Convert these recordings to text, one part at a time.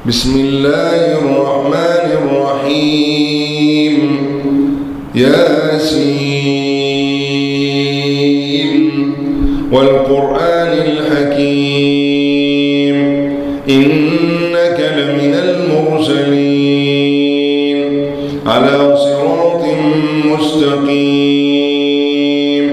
بسم الله الرحمن الرحيم. ياسين والقرآن الحكيم إنك لمن المرسلين على صراط مستقيم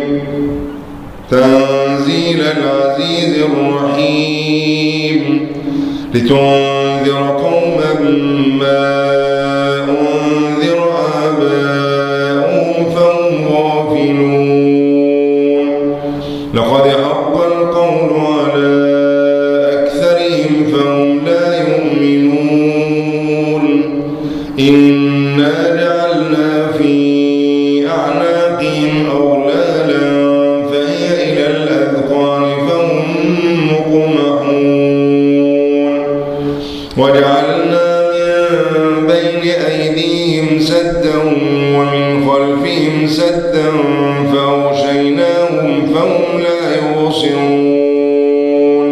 تنزيل العزيز الرحيم لتنذر قوما ما أنذر آباؤهم فهم غافلون لقد حق القول على أكثرهم فهم لا يؤمنون إنا جعلنا في أعناقهم أغلالا فهي إلى الأذقان فهم مقمحون وجعلنا من بين أيديهم سدا ومن خلفهم سدا فأغشيناهم فهم لا يبصرون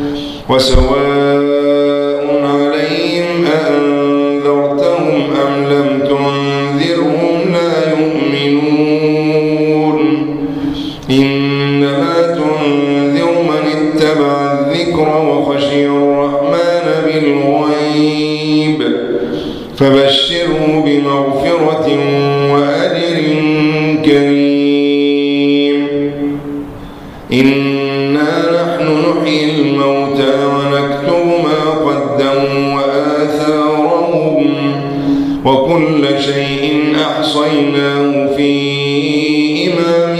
وسواء عليهم أأنذرتهم أم لم تنذرهم لا يؤمنون إنما تنذر من اتبع الذكر وخشي الرحمن بالغيب فبشره بمغفرة وأجر كريم. إنا نحن نحيي الموتى ونكتب ما قدموا وآثارهم وكل شيء أحصيناه في إمام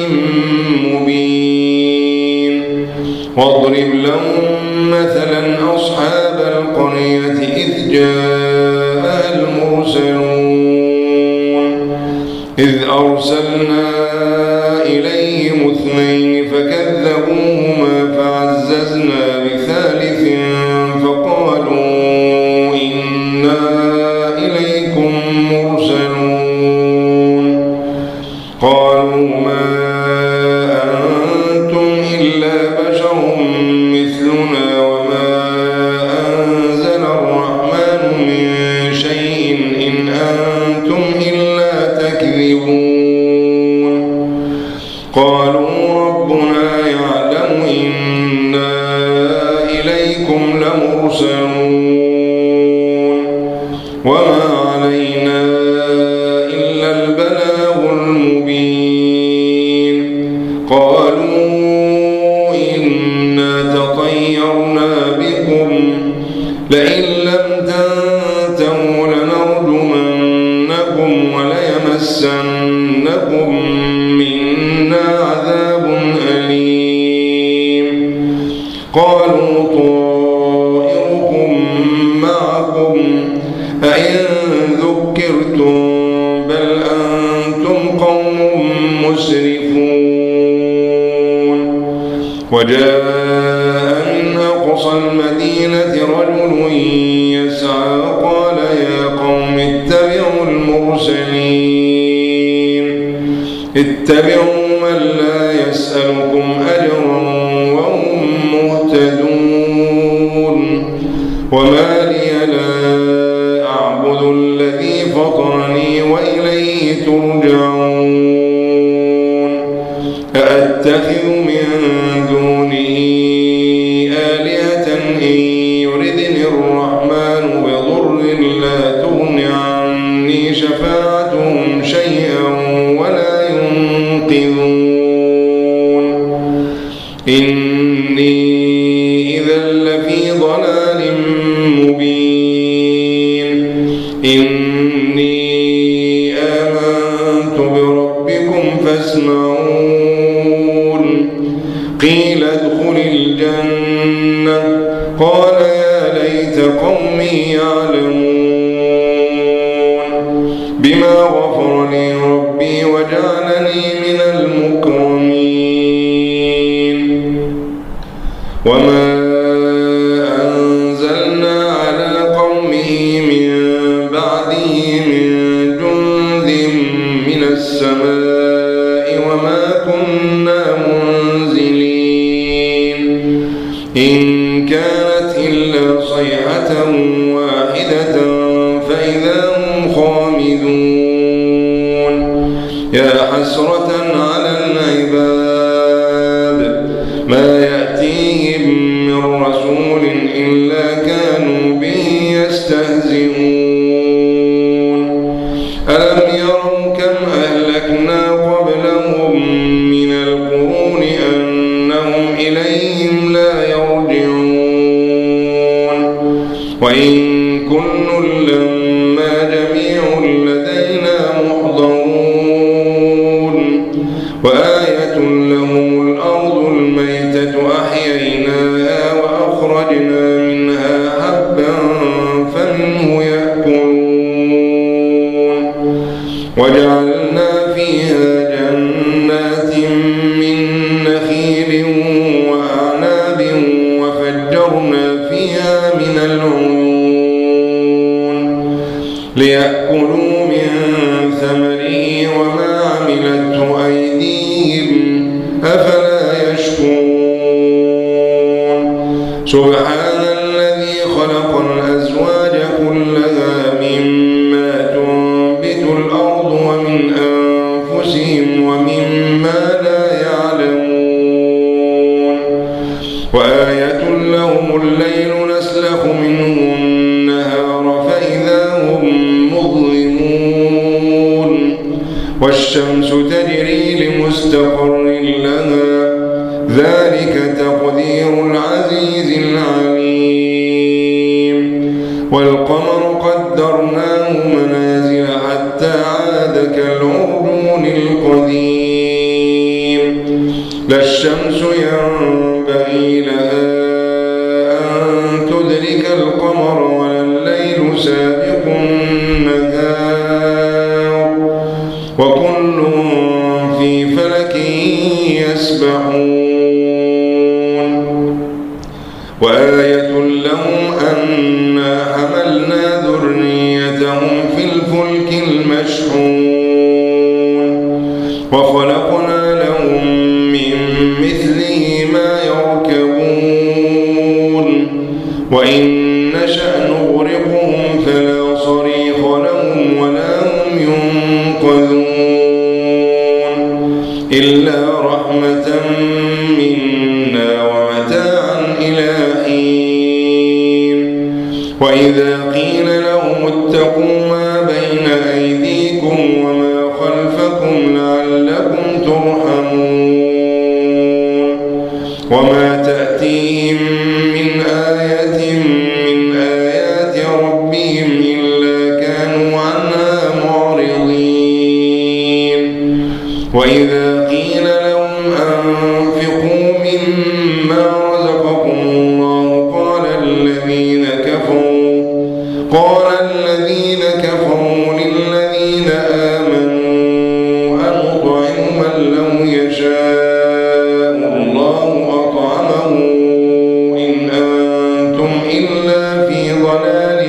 مبين. واضرب لهم مثلا أصحاب القرية إذ جاءها المرسلون إذ أرسلنا إليهم اثنين فكذبوهما فعززنا بثالث فقالوا إنا إليكم مرسلون قالوا ما أنتم إلا بشر مثلنا وما أنزل الرحمن من شيء إن أنتم إلا تكذبون قالوا ربنا يعلم إنا إليكم لمرسلون وما علينا إلا البلاغ المبين. قالوا إنا تطيرنا بكم لئن لم تنتهوا لنرجمنكم وليمسنكم منا عذاب أليم. قالوا طائركم معكم أئن ذكرتم بل أنتم قوم مسرفون. وجاء من أقصى المدينة رجل يسعى قال يا قوم اتبعوا المرسلين اتبعوا من لا يسألكم أجرا وهم مهتدون. وما لي لا أعبد الذي فطرني وإليه ترجعون. أأتخذ من دونه آلهة إن يردني الرحمن بضر لا تغن عني شفاعتهم شيئا ولا ينقذون. إني إذا لفي ضلال مبين. إني آمنت بربكم فاسمعون. قيل ادخل الجنة قال يا ليت قومي يعلمون بما غفر لي ربي وجعلني من المكرمين. وما أنزلنا على قومه من بعده من جند من السماء وما كنا منزلين إن كانت إلا صيحة واحدة يستهزئون ألم يروا كم أهلكنا قبلهم من القرون أنهم إليهم لا يرجعون وإن كل لما جميع لدينا محضرون وآية لهم الأرض الميتة أحييناها وأخرجنا منها حبا فمنه يأكلون وجعلنا فيها جنات من نخيل وأعناب وفجرنا فيها من العيون ليأكلوا من ثمره وما عملته أيديهم أفلا يشكرون سبحان الذي خلق الأزواج كلها مما تنبت الأرض ومن أنفسهم ومما لا يعلمون وآية لهم الليل نسلخ منه النهار فإذا هم مظلمون والشمس تجري لمستقر لها ذلك تقدير العزيز العليم والقمر قدرناه منازل حتى عاد كالعرجون القديم لا الشمس ينبغي لها أن تدرك القمر ولا الليل سابق النهار وكل في فلك يسبحون وآية لهم أنا حملنا ذريتهم في الفلك المشحون وخلقنا لهم من مثله ما يركبون وإن نشأ نغرقهم فلا صريخ لهم ولا هم ينقذون إلا رحمة منا ومتاعا إلى حين وإذا قيل لهم اتقوا ما بين أيديكم وما خلفكم لعلكم ترحمون وما تأتيهم من آية من آيات ربهم إلا كانوا عنها معرضين وإذا قيل لهم أنفقوا مما رزقكم الله قال الذين كفروا للذين آمنوا أنطعم من لو يشاء الله أطعمه إن أنتم إلا في ضلال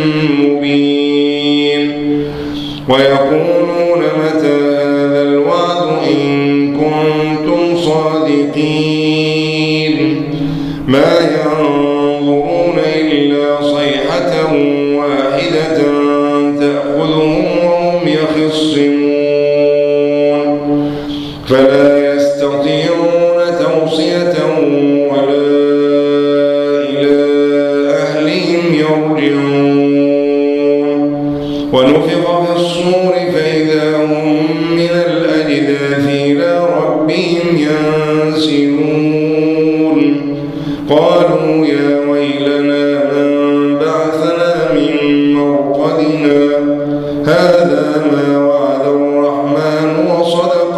مبين ويقولون متى هذا الوعد إن كنتم صادقين ما ينظرون إلا صيحة واحدة تأخذهم وهم يخصمون فلا يستطيعون توصية ولا إلى أهلهم يرجعون ونفخ في الصور فإذا هم من الأجداث إلى ربهم ينسلون قالوا يا ويلنا من بعثنا من مرقدنا هذا ما وعد الرحمن وصدق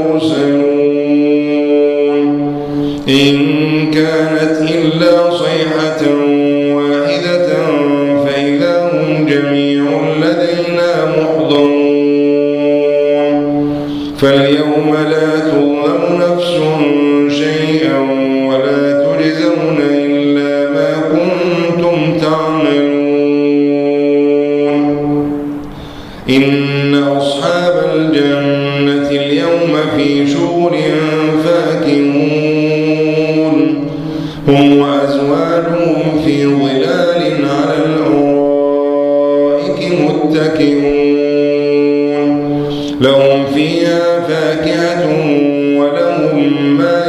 المرسلون إن كانت إلا صيحة واحدة فإذا هم جميع لدينا محضرون فاليوم لا تظلم نفس شيئا ولا تجزون إلا ما كنتم تعملون إن أصحاب الجنة اليوم في شغل فاكهون هم وأزواجهم في ظلال على الأرائك متكئون لهم فيها فاكهة ولهم ما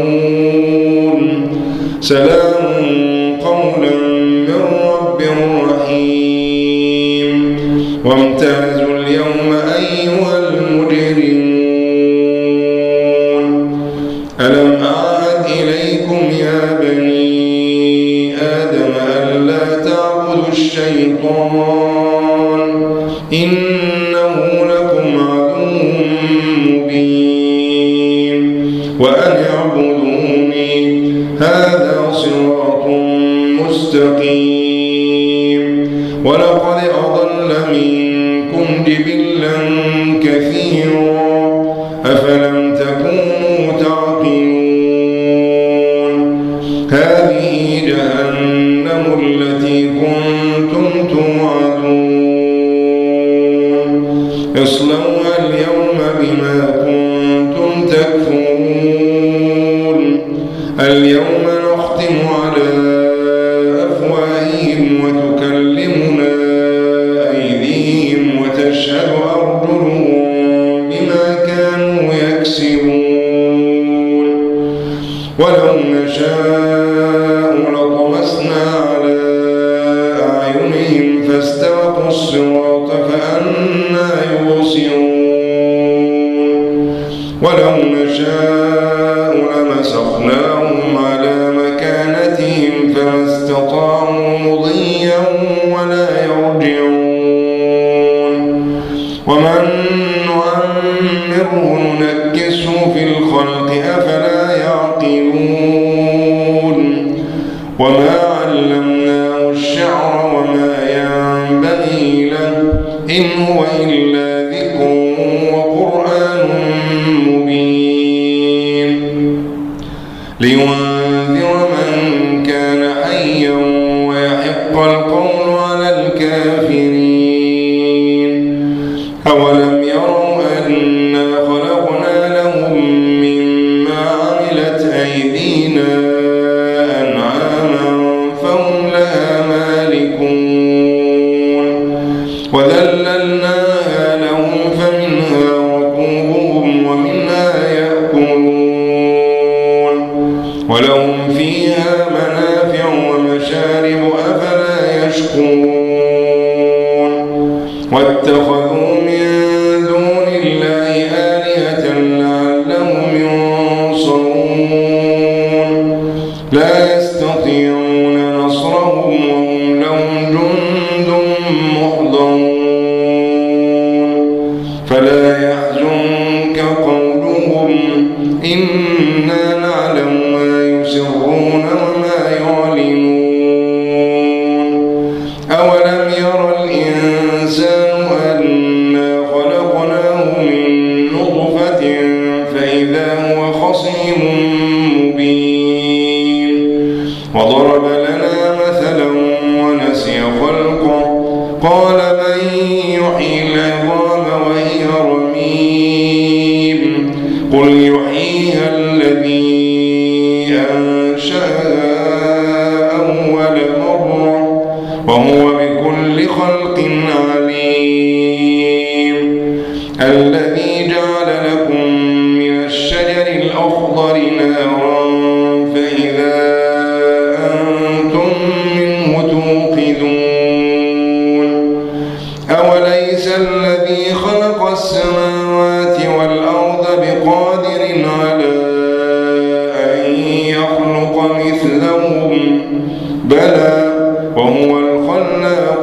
يدعون سلام قولا من رب رحيم وامتازوا اليوم أيها المجرمون ألم أعهد إليكم يا بني آدم ألا تعبدوا الشيطان إنه لكم عدو مبين وأن اعبدوني هذا صراط مستقيم ولقد أضل منكم جبلا كثيرا أفلم تكونوا تعقلون هذه جهنم التي كنتم توعدون اصلوها اليوم بما كنتم تكفرون اليوم نختم على أفواههم وتكلمنا أيديهم وتشهد أرجلهم بما كانوا يكسبون ولو نشاء لطمسنا على أعينهم فاستبقوا الصراط فأنى يبصرون ولو نشاء لمسخناهم على مكانتهم فما استطاعوا مضيا ولا يرجعون ومن نعمره ننكسه في الخلق أفلا يعقلون وما علمناه الشعر وما ينبغي له إن هو إلا ذكر وقرآن مبين لينذر من كان حيا ويحق القول على الكافرين أولم يروا أنا خلقنا لهم مما عملت أيدينا أنعاما فهم لها مالكون وذللناها لهم فمنها ركوبهم ومنها يأكلون ولهم فيها منافع ومشارب أفلا يشكرون واتخذوا من دون الله آلهة لعلهم ينصرون لا يستطيعون نصرهم وهم لهم جند محضرون فلا يحزنك قولهم إنا نعلم ما يسرون وما يعلنون أولم ير الإنسان أنا خلقناه من نطفة فإذا هو خصيم مبين وضرب لنا مثلا ونسي خلقه قال من يحيي العظام وهي رميم قل يحييها الذي أنشأها أول مرة وهو بكل خلق عليم الذي جعل لكم من الشجر الأخضر نارا فإذا أنتم منه توقدون أوليس الذي خلق السماوات والأرض بقادر على أن يخلق مثلهم بلى وهو الخلاق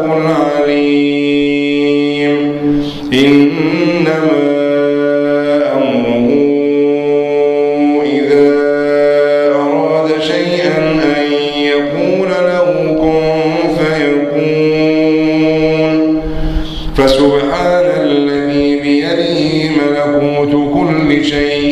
العليم إنما أمره إذا أراد شيئا أن يقول له كن فيكون فسبحان الذي بيده ملكوت كل شيء